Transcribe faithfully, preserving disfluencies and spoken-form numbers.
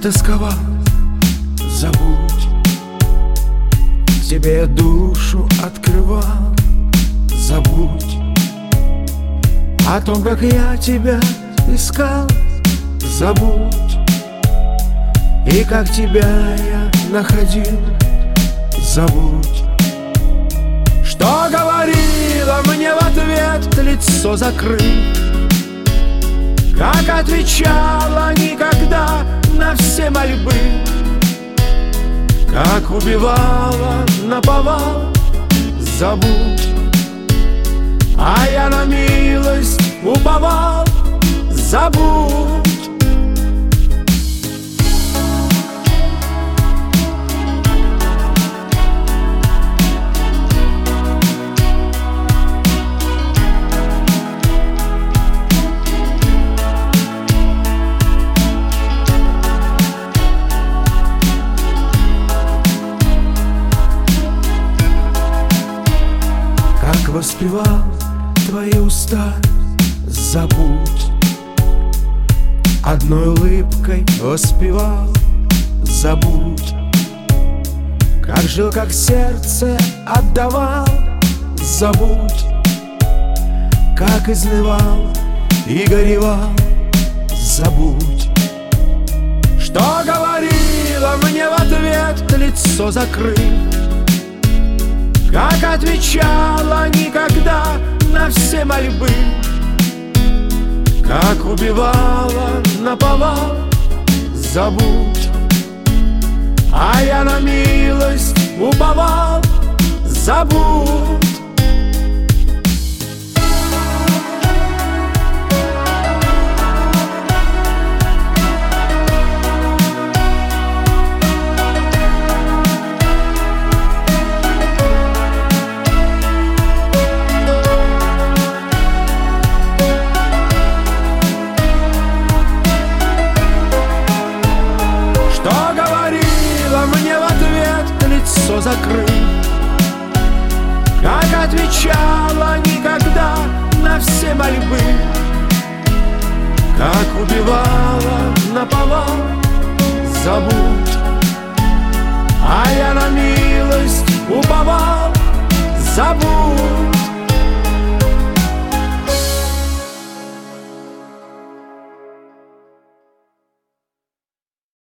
тосковал, забудь. Тебе душу открывал, забудь. О том, как я тебя искал, забудь. И как тебя я находил, забудь. Что говорила мне в ответ, лицо закрыв, как отвечала никогда на все мольбы, как убивала наповал, забудь. А я на милость уповал, забудь. Как воспевал твои уста, забудь. Одной улыбкой воспевал, забудь. Как жил, как сердце отдавал, забудь. Как изнывал и горевал, забудь. Что говорила мне в ответ, лицо закрыв, как отвечала никогда на все мольбы, как убивала наповал, забудь. А я на милость уповал, забудь. Лицо закрыв, как отвечала никогда на все мольбы, как убивала наповал, забудь. А я на милость уповал, забудь.